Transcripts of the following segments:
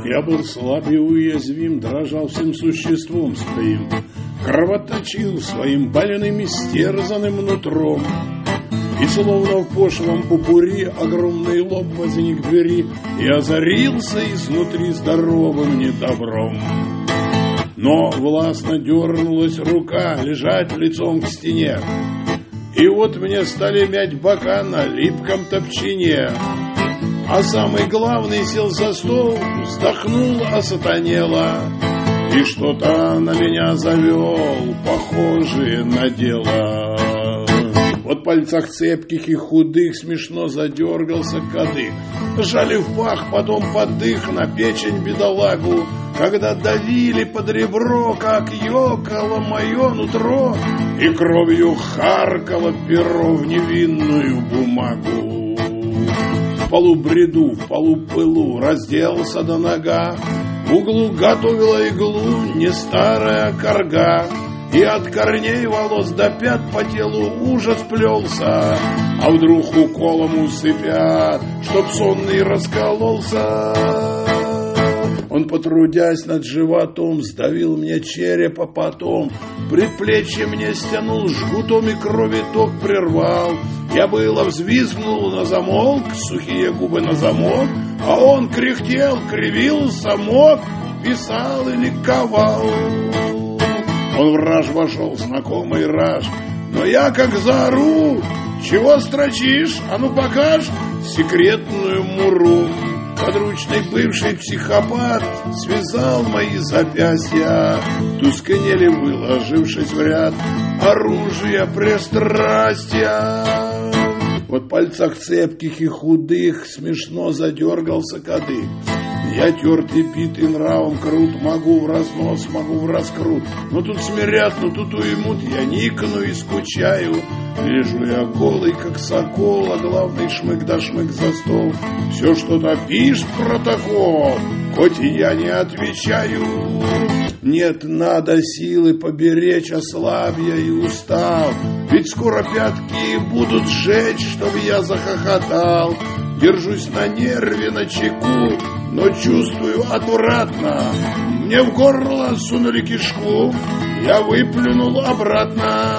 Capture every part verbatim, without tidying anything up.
Я был слаб и уязвим, дрожал всем существом своим, кровоточил своим больным и стерзанным нутром. И словно в пошлом пупури огромный лоб возник к двери и озарился изнутри здоровым недобром. Но властно дернулась рука лежать лицом к стене, и вот мне стали мять бока на липком топчине. А самый главный сел за стол, вздохнул осатанело и что-то на меня завел, похожее на дело. Вот в пальцах цепких и худых смешно задергался кадык, жали в пах, потом подых на печень бедолагу, когда давили под ребро, как ёкало мое нутро, и кровью харкало перо в невинную бумагу. В полубреду, в полупылу разделся до нога, в углу готовила иглу не старая корга, и от корней волос до пят по телу ужас плелся, а вдруг уколом усыпят, чтоб сонный раскололся. Он, потрудясь над животом, сдавил мне черепа потом, предплечье мне стянул жгутом и крови ток прервал. Я было взвизгнул на замолк, сухие губы на замок, а он кряхтел, кривился, мог, писал и ликовал. Он в раж вошел, знакомый раж, но я как заору: чего строчишь? А ну покажь секретную муру. Подручный бывший психопат связал мои запястья, тускнели, выложившись в ряд оружия пристрастия. Вот в пальцах цепких и худых смешно задергался кадык. Я тертый, битый нравом крут, могу в разнос, могу в раскрут. Но тут смирят, но тут уймут, я никну и скучаю. Лежу я голый, как сокол, а главный шмык да шмык за стол. Все что-то пишет протокол, хоть и я не отвечаю. Нет, надо силы поберечь, ослаб я и устал. Ведь скоро пятки будут сжечь, чтоб я захохотал. Держусь на нерве, на чеку, но чувствую отвратно. Мне в горло сунули кишку, я выплюнул обратно.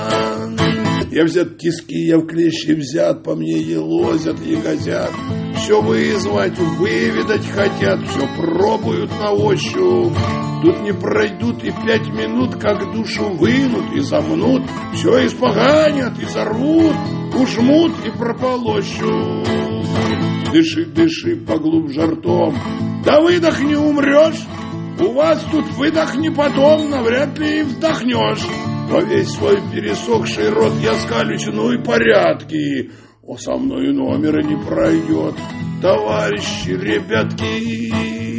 Я взят в тиски, я в клещи взят, по мне елозят, ягозят. Все вызвать, выведать хотят, все пробуют на ощупь. Тут не пройдут и пять минут, как душу вынут и замнут. Все испоганят и зарвут, ужмут и прополощут. Дыши, дыши поглубже ртом, да выдохни, умрешь. У вас тут выдохни потом, навряд ли и вдохнешь. Во весь свой пересохший рот я скалюсь, ну и порядки. О, со мной номера не пройдет, товарищи, ребятки.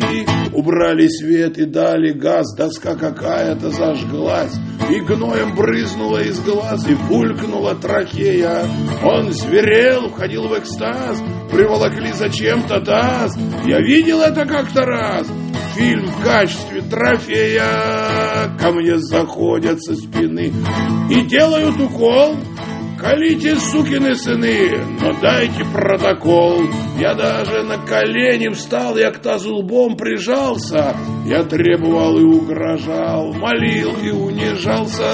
Убрали свет и дали газ, доска какая-то зажглась, и гноем брызнула из глаз, и булькнула трахея. Он зверел, входил в экстаз, приволокли зачем-то таз. Я видел это как-то раз. Фильм в качестве трофея. Ко мне заходят со спины и делают укол. Колите, сукины сыны, но дайте протокол. Я даже на колени встал, я к тазу лбом прижался. Я требовал и угрожал, молил и унижался.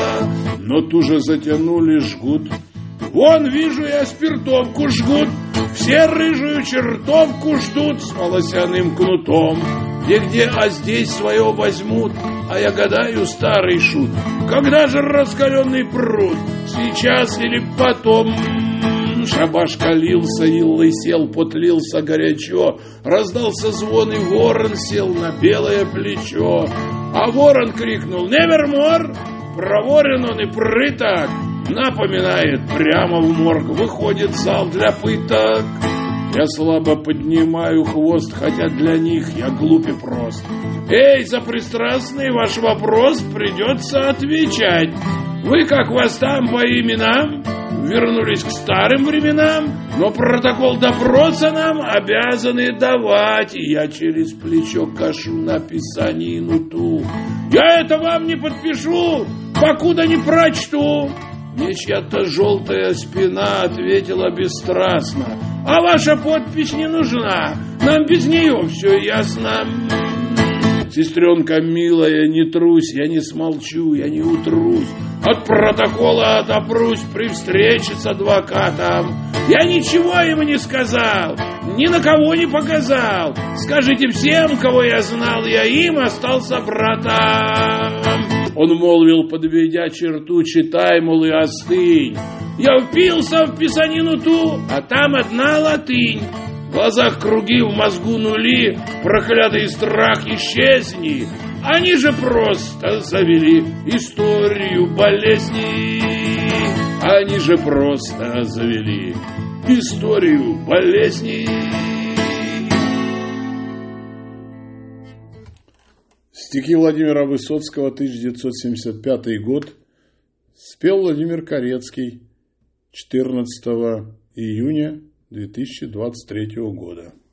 Но туже затянули жгут. Вон, вижу я, спиртовку жгут. Все рыжую чертовку ждут с волосяным кнутом. Где-где, а здесь свое возьмут. А я гадаю, старый шут, когда же раскаленный пруд? Сейчас или потом? Шабаш калился и лысел, потлился горячо. Раздался звон, и ворон сел на белое плечо. А ворон крикнул: «Невермор!» Проворен он и прыток, напоминает прямо в морг. Выходит зал для пыток. Я слабо поднимаю хвост, хотя для них я глуп и прост. Эй, за пристрастный ваш вопрос придется отвечать. Вы, как вас там по именам, вернулись к старым временам, но протокол допроса нам обязаны давать. И я через плечо кашу на писанину ту. Я это вам не подпишу, покуда не прочту. Мне чья-то желтая спина ответила бесстрастно: А ваша подпись не нужна, нам без нее все ясно. Сестренка милая, не трусь, я не смолчу, я не утрусь. От протокола отопрусь при встрече с адвокатом. Я ничего ему не сказал, ни на кого не показал. Скажите всем, кого я знал, я им остался братом. Он молвил, подведя черту, читай, мол, и остынь. Я впился в писанину ту, а там одна латынь. В глазах круги, в мозгу нули, проклятый страх исчезни. Они же просто завели историю болезни. Они же просто завели историю болезни. Стихи Владимира Высоцкого, тысяча девятьсот семьдесят пятый год. Спел Владимир Корецкий четырнадцатого июня две тысячи двадцать третьего года.